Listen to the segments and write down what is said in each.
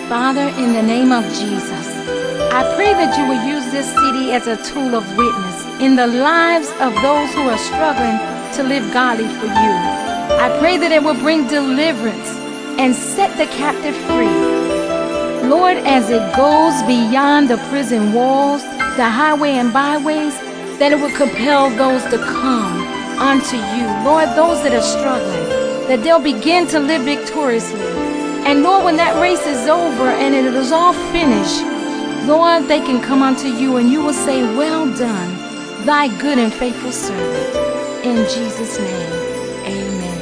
Father, in the name of Jesus, I pray that you will use this city as a tool of witness in the lives of those who are struggling to live godly for you. I pray that it will bring deliverance and set the captive free. Lord, as it goes beyond the prison walls, the highway and byways, that it will compel those to come unto you. Lord, those that are struggling, that they'll begin to live victoriously. And Lord, when that race is over and it is all finished, Lord, they can come unto you and you will say, well done, thy good and faithful servant. In Jesus' name, amen.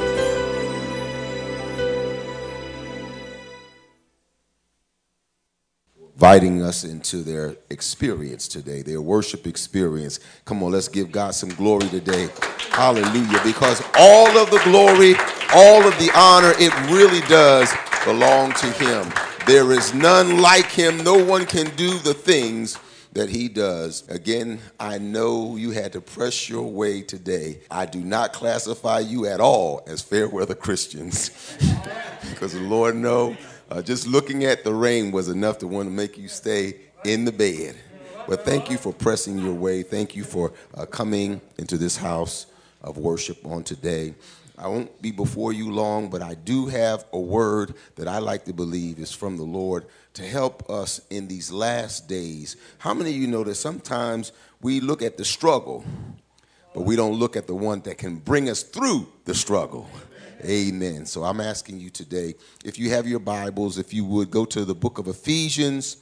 Inviting us into their experience today, their worship experience. Come on, let's give God some glory today. Hallelujah. Because all of the glory, all of the honor, it really does belong to him. There is none like him. No one can do the things that he does. Again, I know you had to press your way today. I do not classify you at all as fair weather Christians. Because the Lord knows. Just looking at the rain was enough to want to make you stay in the bed. But thank you for pressing your way. Thank you for coming into this house of worship on today. I won't be before you long, but I do have a word that I like to believe is from the Lord to help us in these last days. How many of you know that sometimes we look at the struggle, but we don't look at the one that can bring us through the struggle? Amen. So I'm asking you today, if you have your Bibles, if you would go to the book of Ephesians,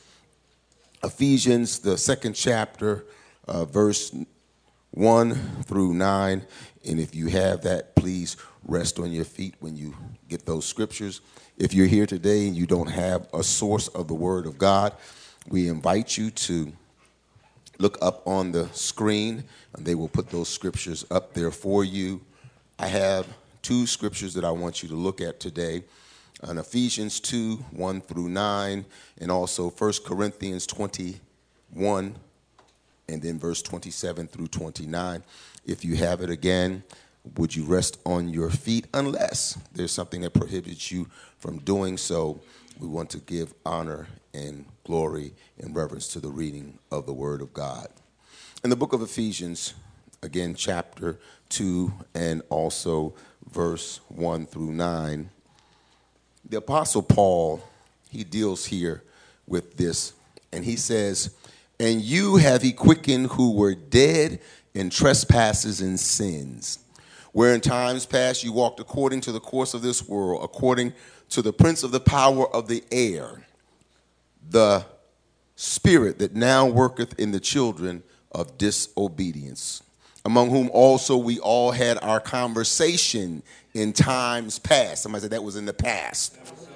the second chapter, verse 1 through 9. And if you have that, please rest on your feet when you get those scriptures. If you're here today and you don't have a source of the Word of God, we invite you to look up on the screen, and they will put those scriptures up there for you. I have two scriptures that I want you to look at today, on Ephesians 2, 1 through 9, and also 1 Corinthians 21, and then verse 27 through 29. If you have it again, would you rest on your feet? Unless there's something that prohibits you from doing so, we want to give honor and glory and reverence to the reading of the Word of God. In the book of Ephesians, again, chapter 2, and also verse 1 through 9, the Apostle Paul, he deals here with this, and he says, and you have he quickened who were dead in trespasses and sins, where in times past you walked according to the course of this world, according to the prince of the power of the air, the spirit that now worketh in the children of disobedience, among whom also we all had our conversation in times past. Somebody said that was in the past.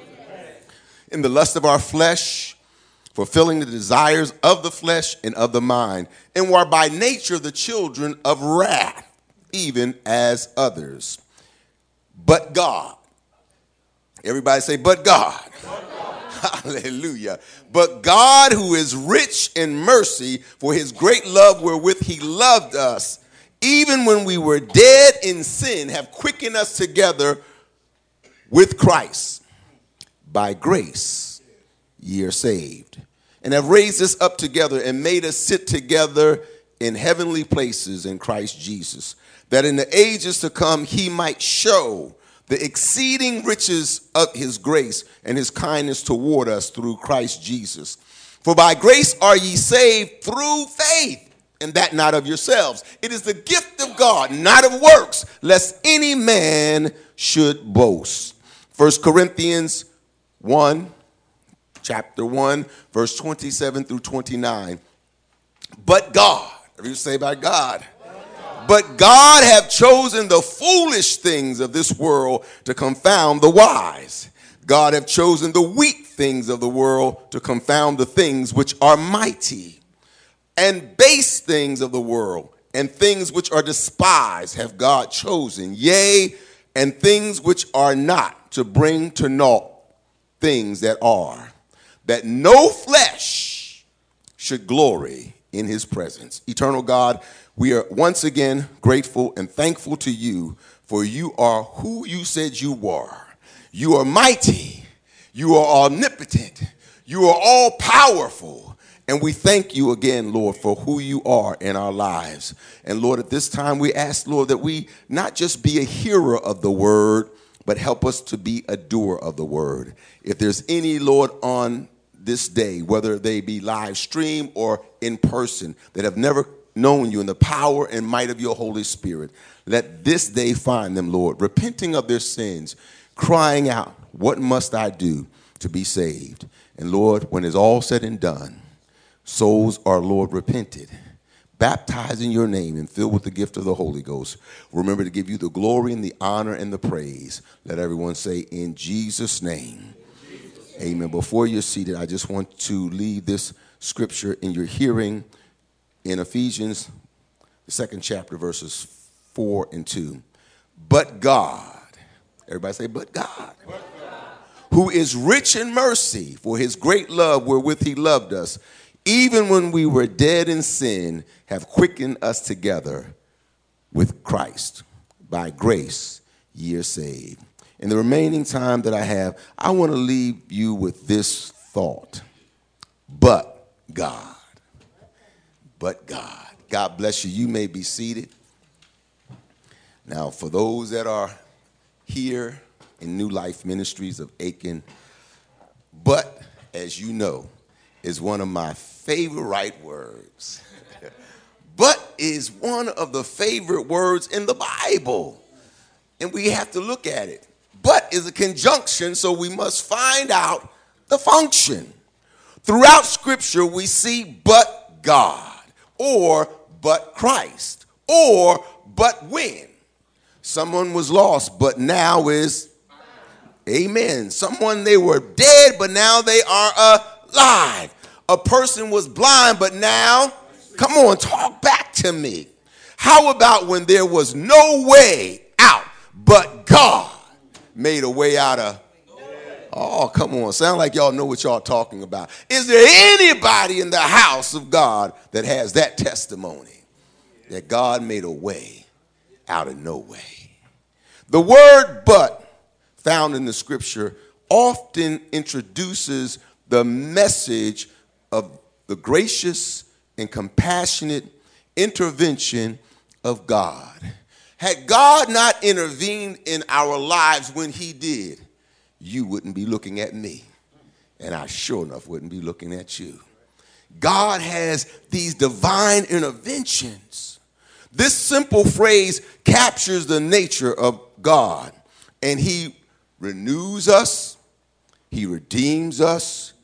In the lust of our flesh, fulfilling the desires of the flesh and of the mind, and were by nature the children of wrath, even as others. But God. Everybody say, but God. Hallelujah. But God, who is rich in mercy, for his great love wherewith he loved us, even when we were dead in sin, have quickened us together with Christ. By grace ye are saved, and have raised us up together and made us sit together in heavenly places in Christ Jesus, that in the ages to come he might show the exceeding riches of his grace and his kindness toward us through Christ Jesus. For by grace are ye saved through faith, and that not of yourselves. It is the gift of God, not of works, lest any man should boast. 1 Corinthians 1, chapter 1, verse 27 through 29. But God, everybody say by God. But God hath chosen the foolish things of this world to confound the wise. God hath chosen the weak things of the world to confound the things which are mighty. And base things of the world and things which are despised have God chosen, yea, and things which are not, to bring to naught things that are, that no flesh should glory in his presence. Eternal God, we are once again grateful and thankful to you, for you are who you said you were. You are mighty. You are omnipotent. You are all powerful. And we thank you again, Lord, for who you are in our lives. And Lord, at this time we ask, Lord, that we not just be a hearer of the word, but help us to be a doer of the word. If there's any, Lord, on this day, whether they be live stream or in person, that have never known you in the power and might of your Holy Spirit, let this day find them, Lord, repenting of their sins, crying out, what must I do to be saved? And Lord, when it's all said and done, souls are, Lord, repented, baptized in your name and filled with the gift of the Holy Ghost. Remember to give you the glory and the honor and the praise. Let everyone say, in Jesus' name. Amen. Before you're seated, I just want to leave this scripture in your hearing in Ephesians, the 2nd chapter, verses 4 and 2. But God, everybody say, but God, who is rich in mercy, for his great love wherewith he loved us, even when we were dead in sin, have quickened us together with Christ. By grace ye are saved. In the remaining time that I have, I want to leave you with this thought. But God. But God. God bless you. You may be seated. Now, for those that are here in New Life Ministries of Aiken, but, as you know, is one of my favorite words. But is one of the favorite words in the Bible. And we have to look at it. But is a conjunction, so we must find out the function. Throughout Scripture, we see but God, or but Christ, or but when. Someone was lost, but now is, amen. Someone, they were dead, but now they are alive. A person was blind, but now, come on, talk back to me. How about when there was no way out, but God made a way out of? Oh, come on. Sound like y'all know what y'all talking about. Is there anybody in the house of God that has that testimony? That God made a way out of no way. The word but, found in the scripture, often introduces the message of the gracious and compassionate intervention of God. Had God not intervened in our lives when he did, you wouldn't be looking at me, and I sure enough wouldn't be looking at you. God has these divine interventions. This simple phrase captures the nature of God, and he renews us, he redeems us,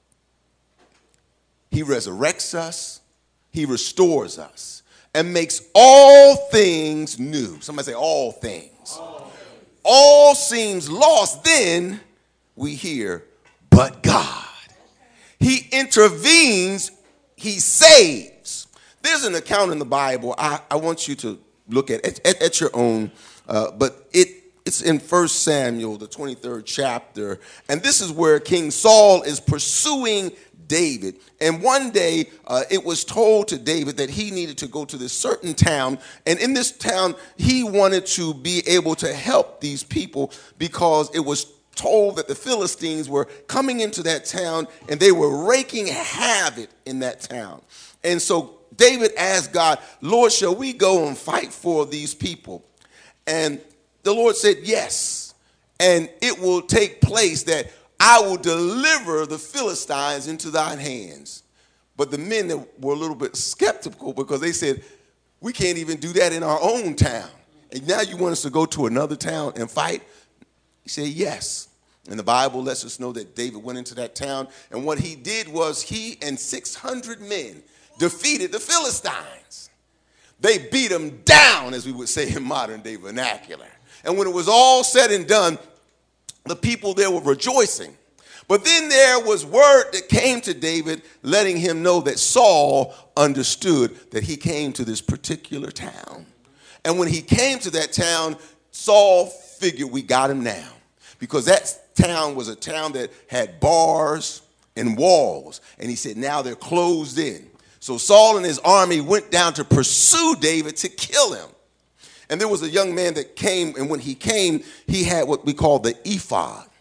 he resurrects us, he restores us, and makes all things new. Somebody say all things. All seems lost, then we hear, but God. He intervenes, he saves. There's an account in the Bible I want you to look at your own, but it's in 1 Samuel, the 23rd chapter, and this is where King Saul is pursuing David. And one day it was told to David that he needed to go to this certain town. And in this town, he wanted to be able to help these people because it was told that the Philistines were coming into that town and they were wreaking havoc in that town. And so David asked God, Lord, shall we go and fight for these people? And the Lord said, yes. And it will take place that I will deliver the Philistines into thine hands. But the men that were a little bit skeptical because they said, we can't even do that in our own town. And now you want us to go to another town and fight? He said, yes. And the Bible lets us know that David went into that town. And what he did was he and 600 men defeated the Philistines. They beat them down, as we would say in modern day vernacular. And when it was all said and done, the people there were rejoicing. But then there was word that came to David letting him know that Saul understood that he came to this particular town. And when he came to that town, Saul figured we got him now. Because that town was a town that had bars and walls. And he said, now they're closed in. So Saul and his army went down to pursue David to kill him. And there was a young man that came, and when he came, he had what we call the ephod.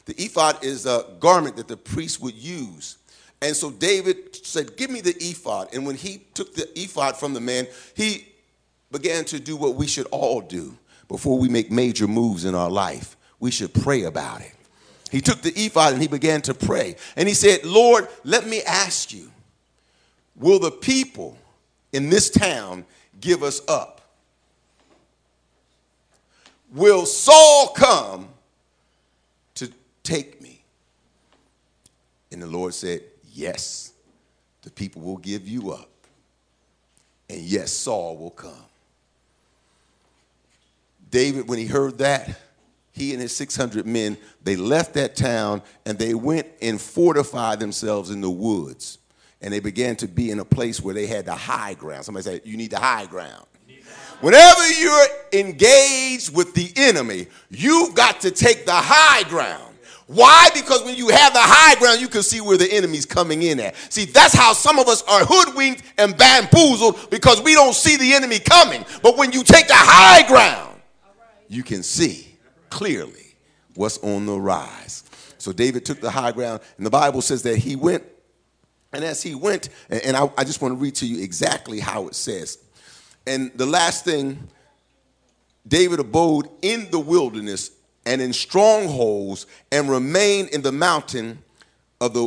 The ephod is a garment that the priest would use. And so David said, give me the ephod. And when he took the ephod from the man, he began to do what we should all do before we make major moves in our life. We should pray about it. He took the ephod and he began to pray. And he said, Lord, let me ask you, will the people in this town give us up? Will Saul come to take me? And the Lord said, yes, the people will give you up. And yes, Saul will come. David, when he heard that, he and his 600 men, they left that town and they went and fortified themselves in the woods. And they began to be in a place where they had the high ground. Somebody said, you need the high ground. Whenever you're engaged with the enemy, you've got to take the high ground. Why? Because when you have the high ground, you can see where the enemy's coming in at. See, that's how some of us are hoodwinked and bamboozled, because we don't see the enemy coming. But when you take the high ground, you can see clearly what's on the rise. So David took the high ground, and the Bible says that he went. And as he went, and I just want to read to you exactly how it says. And the last thing, David abode in the wilderness and in strongholds and remained in the mountain of the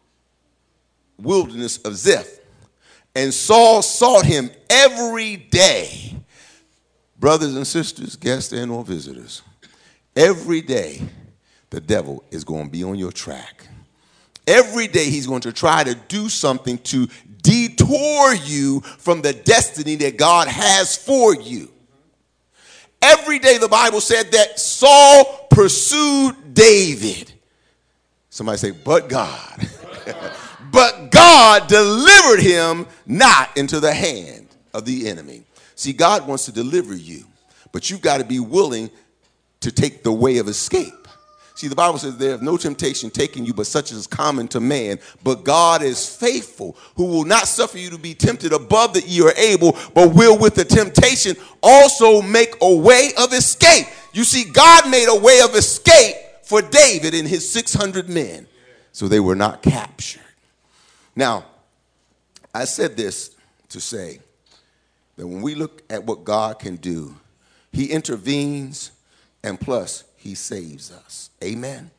wilderness of Ziph. And Saul sought him every day. Brothers and sisters, guests and or visitors, every day the devil is going to be on your track. Every day he's going to try to do something to detour you from the destiny that God has for you. Every day the Bible said that Saul pursued David. Somebody say, but God. But God delivered him not into the hand of the enemy. See, God wants to deliver you, but you've got to be willing to take the way of escape. See, the Bible says there is no temptation taking you, but such as is common to man. But God is faithful, who will not suffer you to be tempted above that ye are able, but will with the temptation also make a way of escape. You see, God made a way of escape for David and his 600 men, so they were not captured. Now, I said this to say that when we look at what God can do, he intervenes, and plus, he saves us. Amen.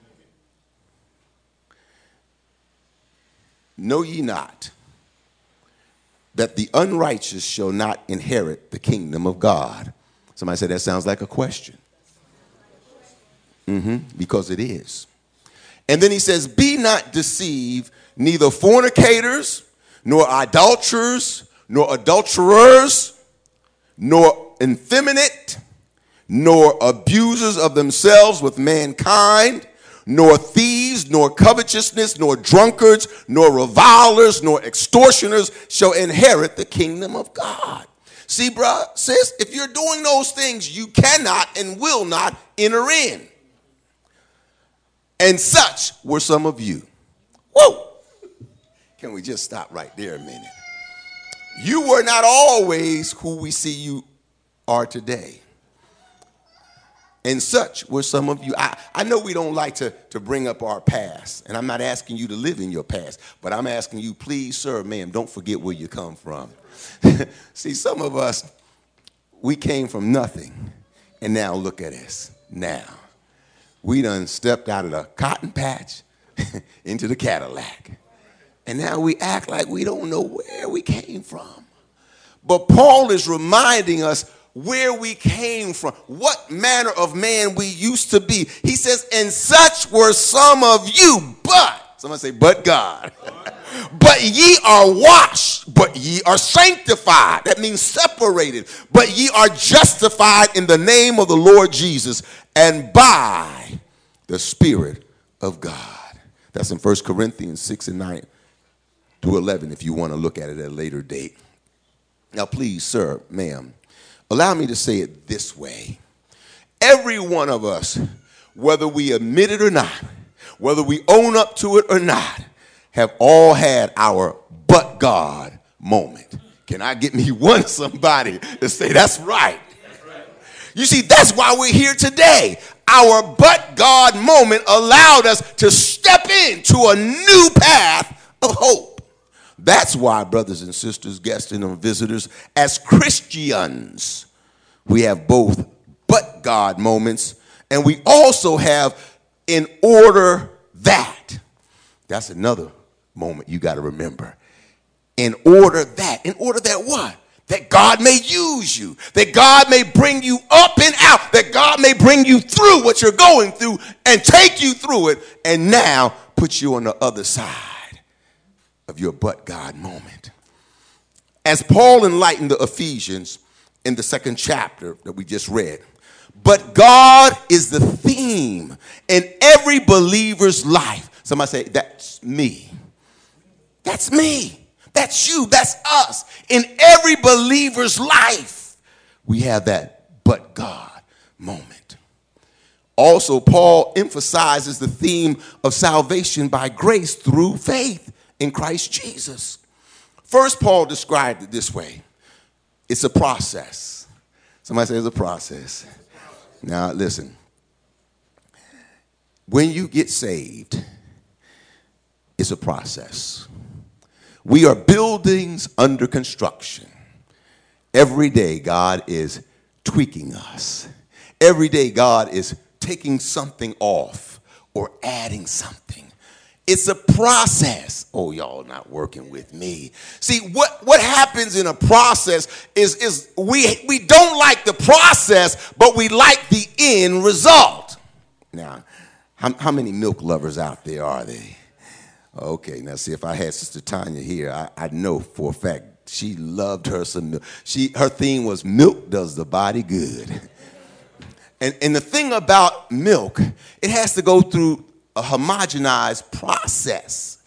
Know ye not that the unrighteous shall not inherit the kingdom of God? Somebody said that sounds like a question. Because it is. And then he says, be not deceived, neither fornicators, nor idolaters, nor adulterers, nor effeminate, nor abusers of themselves with mankind, nor thieves, nor covetousness, nor drunkards, nor revilers, nor extortioners shall inherit the kingdom of God. See, bruh, sis, if you're doing those things, you cannot and will not enter in. And such were some of you. Whoa! Can we just stop right there a minute? You were not always who we see you are today. And such were some of you. I know we don't like to bring up our past, and I'm not asking you to live in your past, but I'm asking you, please, sir, ma'am, don't forget where you come from. See, some of us, we came from nothing, and now look at us now. We done stepped out of the cotton patch into the Cadillac, and now we act like we don't know where we came from. But Paul is reminding us where we came from, what manner of man we used to be. He says, and such were some of you, but, somebody say, but God. But ye are washed, but ye are sanctified. That means separated. But ye are justified in the name of the Lord Jesus and by the Spirit of God. That's in 1 Corinthians 6 and 9 to 11 if you want to look at it at a later date. Now, please, sir, ma'am, allow me to say it this way. Every one of us, whether we admit it or not, whether we own up to it or not, have all had our but God moment. Can I get me one somebody to say that's right? You see, that's why we're here today. our but God moment allowed us to step into a new path of hope. That's why, brothers and sisters, guests and visitors, as Christians, we have both but God moments, and we also have in order that. That's another moment you got to remember. In order that what? That God may use you, that God may bring you up and out, that God may bring you through what you're going through and take you through it, and now put you on the other side of your but God moment. As Paul enlightened the Ephesians in the 2nd chapter that we just read, but God is the theme in every believer's life. Somebody say, that's me. That's me. That's you. That's us. In every believer's life, we have that but God moment. Also, Paul emphasizes the theme of salvation by grace through faith in Christ Jesus. First, Paul described it this way. It's a process. Somebody say it's a process. Now, listen. When you get saved, it's a process. We are buildings under construction. Every day, God is tweaking us. Every day, God is taking something off or adding something. It's a process. Oh, y'all not working with me. See, what happens in a process is we don't like the process, but we like the end result. Now, how many milk lovers out there are there? Okay, now see, if I had Sister Tanya here, I know for a fact she loved her some milk. Her theme was milk does the body good. And the thing about milk, it has to go through a homogenized process.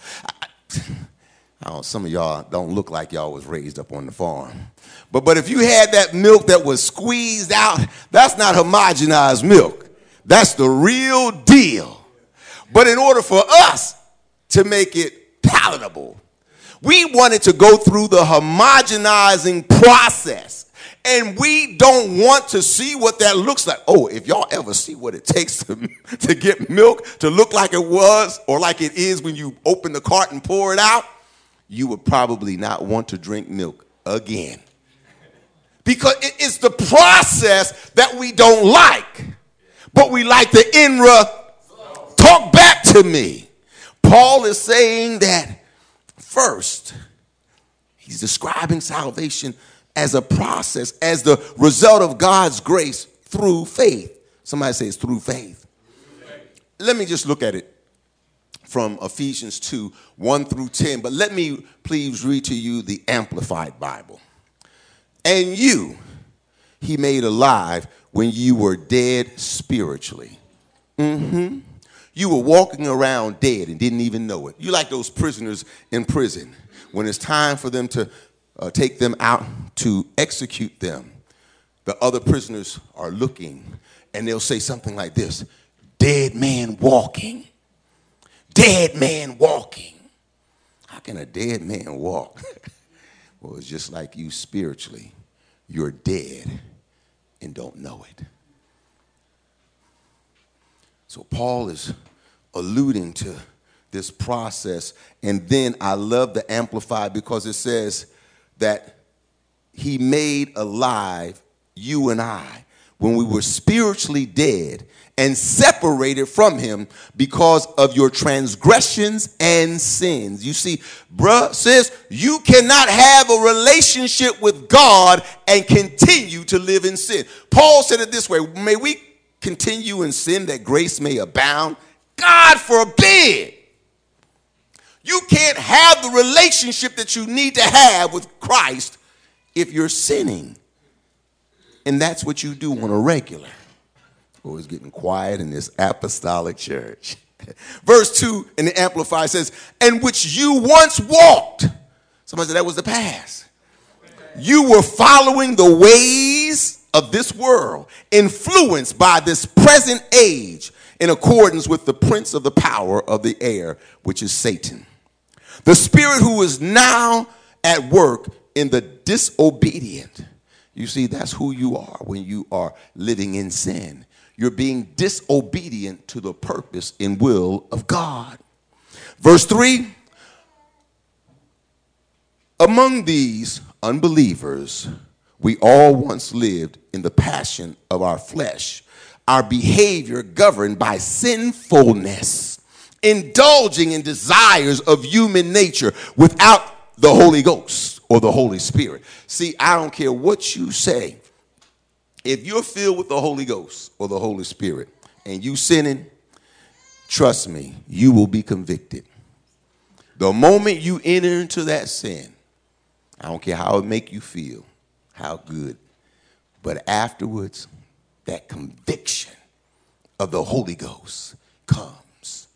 Some of y'all don't look like y'all was raised up on the farm. But if you had that milk that was squeezed out, that's not homogenized milk. That's the real deal. But in order for us to make it palatable, we wanted to go through the homogenizing process. And we don't want to see what that looks like. Oh, if y'all ever see what it takes to get milk to look like it was or like it is when you open the cart and pour it out, you would probably not want to drink milk again. Because it's the process that we don't like. But we like the end result. Talk back to me. Paul is saying that first, he's describing salvation as a process, as the result of God's grace through faith. Somebody says through faith. Let me just look at it from Ephesians 2, 1 through 10. But let me please read to you the Amplified Bible. And you, he made alive when you were dead spiritually. You were walking around dead and didn't even know it. You like those prisoners in prison. When it's time for them to take them out to execute them, the other prisoners are looking, and they'll say something like this: dead man walking. Dead man walking. How can a dead man walk? Well, it's just like you spiritually. You're dead and don't know it. So Paul is alluding to this process. And then I love the Amplified because it says that he made alive you and I when we were spiritually dead and separated from him because of your transgressions and sins. You see, bruh, sis, you cannot have a relationship with God and continue to live in sin. Paul said it this way: may we continue in sin that grace may abound? God forbid. You can't have the relationship that you need to have with Christ if you're sinning. And that's what you do on a regular. Oh, it's getting quiet in this apostolic church. Verse 2 in the Amplified says, and which you once walked. Somebody said that was the past. You were following the ways of this world, influenced by this present age, in accordance with the prince of the power of the air, which is Satan, the spirit who is now at work in the disobedient. You see, that's who you are when you are living in sin. you're being disobedient to the purpose and will of God. Verse 3, among these unbelievers, we all once lived in the passion of our flesh, our behavior governed by sinfulness, indulging in desires of human nature without the Holy Ghost or the Holy Spirit. See, I don't care what you say. If you're filled with the Holy Ghost or the Holy Spirit and you sinning, trust me, you will be convicted. The moment you enter into that sin, I don't care how it make you feel, how good, but afterwards, that conviction of the Holy Ghost comes.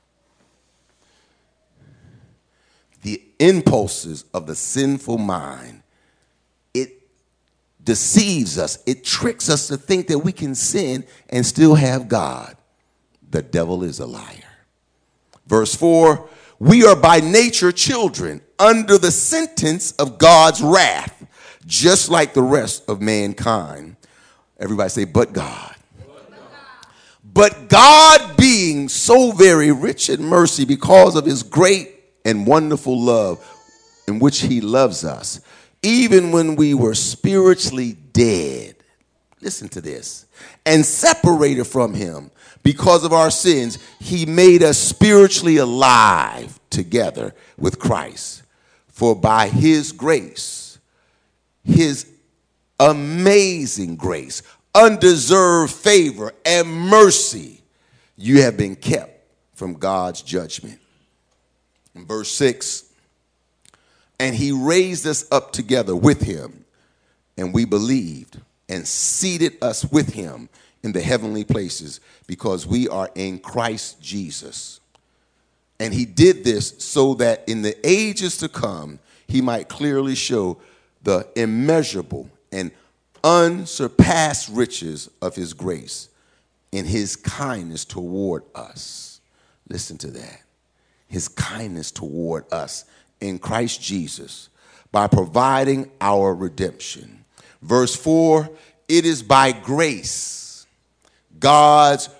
The impulses of the sinful mind, it deceives us. It tricks us to think that we can sin and still have God. The devil is a liar. Verse 4, we are by nature children under the sentence of God's wrath, just like the rest of mankind. Everybody say, but God. But God, being so very rich in mercy because of his great and wonderful love in which he loves us, even when we were spiritually dead, listen to this, and separated from him because of our sins, he made us spiritually alive together with Christ. For by his grace, his amazing grace, undeserved favor, and mercy, you have been kept from God's judgment. In verse 6, and he raised us up together with him, and we believed, and seated us with him in the heavenly places, because we are in Christ Jesus. And he did this so that in the ages to come, he might clearly show the immeasurable and unsurpassed riches of his grace in his kindness toward us. Listen to that. His kindness toward us in Christ Jesus by providing our redemption. Verse 4, it is by grace, God's,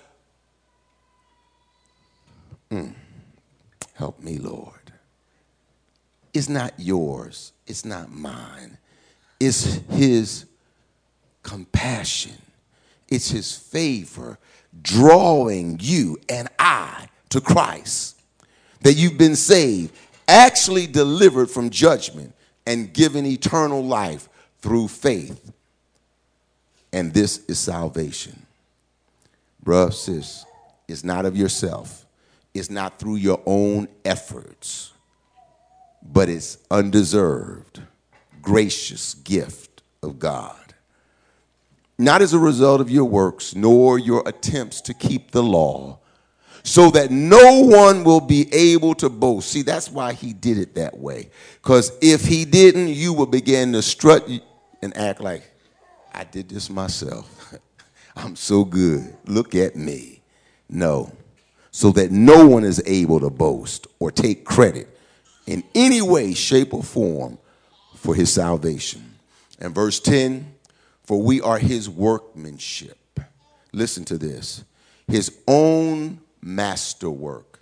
help me, Lord. It's not yours. It's not mine. It's his compassion. It's his favor drawing you and I to Christ. That you've been saved, actually delivered from judgment, and given eternal life through faith. And this is salvation. Bruh, sis, it's not of yourself. It's not through your own efforts, but it's undeserved, gracious gift of God. Not as a result of your works, nor your attempts to keep the law, so that no one will be able to boast. See, that's why he did it that way. Because if he didn't, you would begin to strut and act like, I did this myself. I'm so good. Look at me. No. So that no one is able to boast or take credit in any way, shape, or form for his salvation. And verse 10, for we are his workmanship. Listen to this. His own masterwork.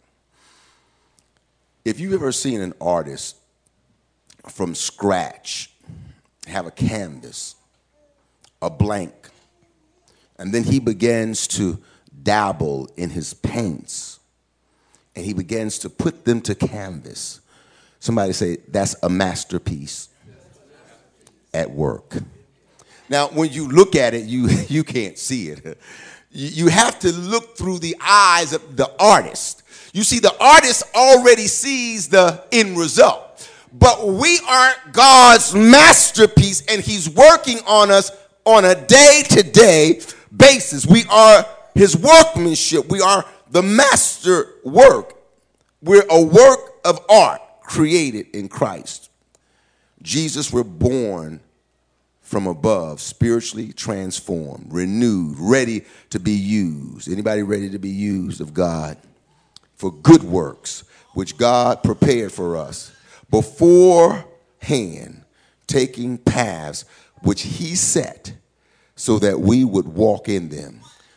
If you've ever seen an artist from scratch have a canvas, a blank, and then he begins to dabble in his paints, and he begins to put them to canvas. Somebody say, that's a masterpiece at work. Now, when you look at it, you can't see it. You have to look through the eyes of the artist. You see, the artist already sees the end result. But we are God's masterpiece, and he's working on us on a day-to-day basis. We are his workmanship. We are the master work. We're a work of art created in Christ. Jesus were born from above, spiritually transformed, renewed, ready to be used. Anybody ready to be used of God for good works, which God prepared for us beforehand, taking paths which he set so that we would walk in them.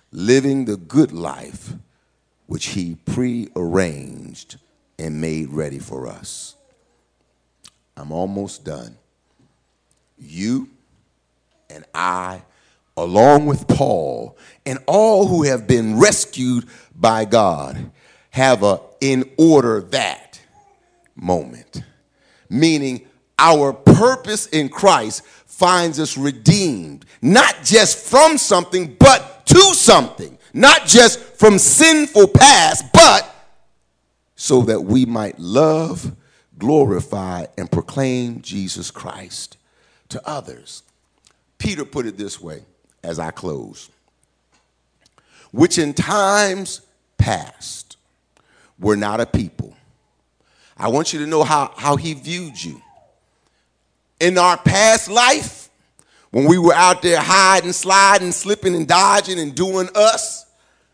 living the good life which he prearranged and made ready for us. I'm almost done. You and I, along with Paul and all who have been rescued by God, have a in order that moment. Meaning our purpose in Christ finds us redeemed, not just from something, but to something. Not just from sinful past, but so that we might love, glorify, and proclaim Jesus Christ to others. Peter put it this way as I close. Which in times past were not a people. I want you to know how he viewed you. In our past life, when we were out there hiding, sliding, slipping, and dodging and doing us,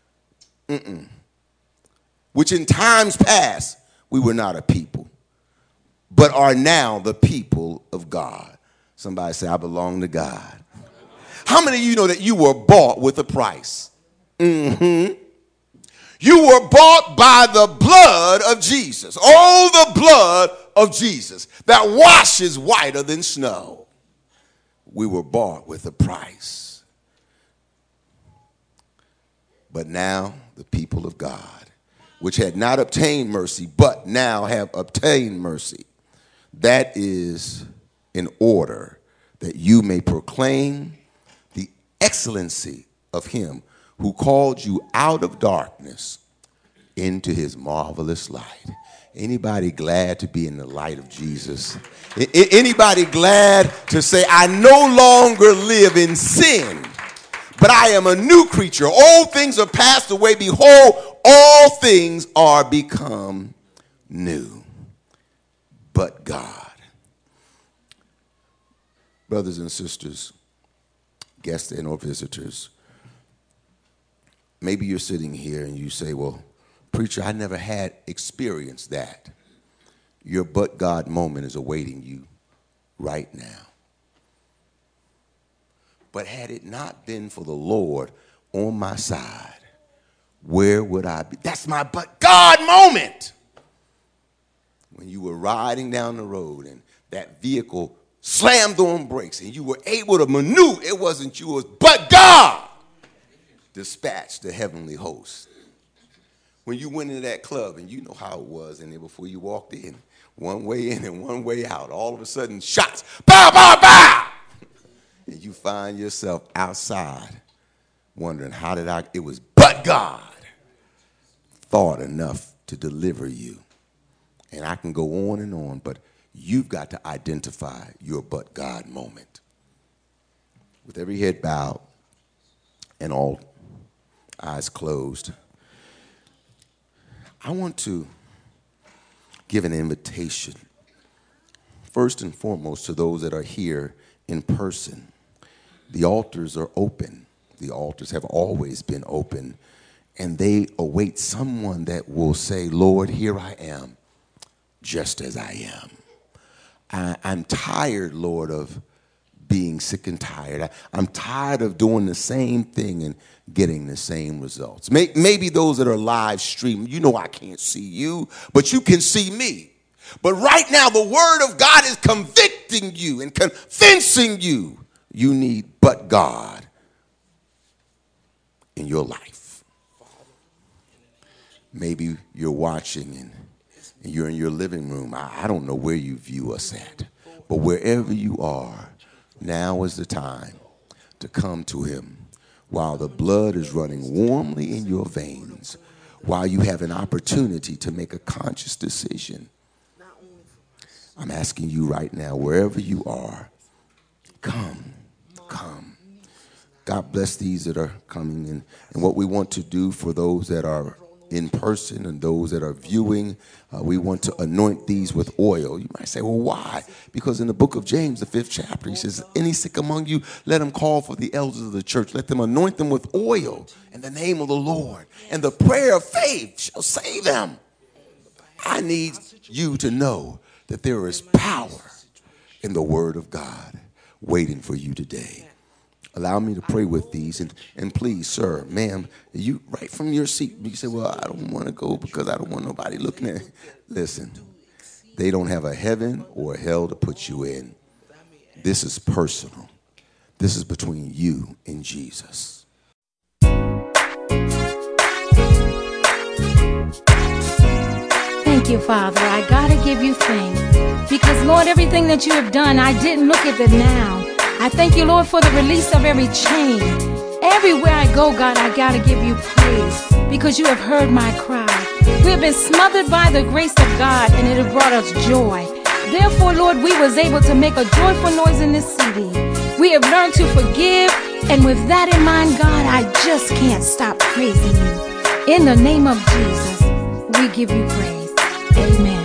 which in times past we were not a people, but are now the people of God. Somebody say, I belong to God. How many of you know that you were bought with a price? You were bought by the blood of Jesus. Oh, the blood of Jesus that washes whiter than snow. We were bought with a price. But now the people of God, which had not obtained mercy, but now have obtained mercy. That is in order that you may proclaim the excellency of him who called you out of darkness into his marvelous light. Anybody glad to be in the light of Jesus? Anybody glad to say, I no longer live in sin, but I am a new creature. Old things are passed away. Behold, all things are become new. But God. Brothers and sisters, guests and or visitors, maybe you're sitting here and you say, well, preacher, I never had experienced that. Your but God moment is awaiting you right now. But had it not been for the Lord on my side, where would I be? That's my but God moment. When you were riding down the road and that vehicle slammed on brakes and you were able to maneuver, it wasn't yours, but God dispatched the heavenly host. When you went into that club, and you know how it was in there before you walked in, one way in and one way out, all of a sudden shots, bow, bow, bow, and you find yourself outside wondering, how did it was but God thought enough to deliver you. And I can go on and on, but you've got to identify your but God moment. With every head bowed and all eyes closed, I want to give an invitation, first and foremost, to those that are here in person. The altars are open. The altars have always been open, and they await someone that will say, Lord, here I am, just as I am. I'm tired, Lord, of being sick and tired. I'm tired of doing the same thing and getting the same results. Maybe those that are live streaming, you know I can't see you, but you can see me. But right now, the word of God is convicting you and convincing you you need but God in your life. Maybe you're watching and you're in your living room. I don't know where you view us at, but wherever you are, now is the time to come to him while the blood is running warmly in your veins, while you have an opportunity to make a conscious decision. I'm asking you right now, wherever you are, come. God bless these that are coming in. And what we want to do for those that are in person and those that are viewing, we want to anoint these with oil. You might say, well, why? Because in the book of James, the 5th chapter, he says, any sick among you, let him call for the elders of the church. Let them anoint them with oil in the name of the Lord. And the prayer of faith shall save them. I need you to know that there is power in the word of God waiting for you today. allow me to pray with these. And please, sir, ma'am, you right from your seat, you say, well, I don't want to go because I don't want nobody looking at it. Listen, they don't have a heaven or a hell to put you in. This is personal. This is between you and Jesus. Thank you, Father. I got to give you thanks. Because, Lord, everything that you have done, I didn't look at the now. I thank you, Lord, for the release of every chain. Everywhere I go, God, I got to give you praise because you have heard my cry. We have been smothered by the grace of God, and it has brought us joy. Therefore, Lord, we was able to make a joyful noise in this city. We have learned to forgive, and with that in mind, God, I just can't stop praising you. In the name of Jesus, we give you praise. Amen.